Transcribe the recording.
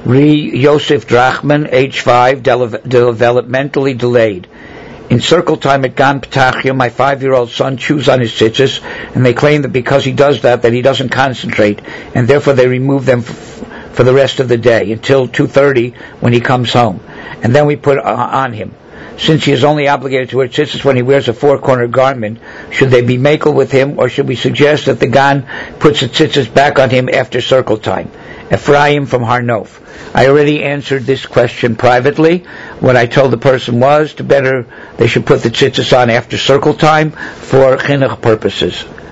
Re Yosef Drachman, age 5, developmentally delayed. In circle time at Gan Ptachia, my 5-year-old son chews on his tzitzis, and they claim that because he does that he doesn't concentrate, and therefore they remove them for the rest of the day, until 2:30 when he comes home. And then we put on him. Since he is only obligated to wear tzitzis when he wears a 4-cornered garment, should they be makel with him, or should we suggest that the Gan puts the tzitzis back on him after circle time? Ephraim from Harnof. I already answered this question privately. What I told the person was they should put the tzitzis on after circle time for chinuch purposes.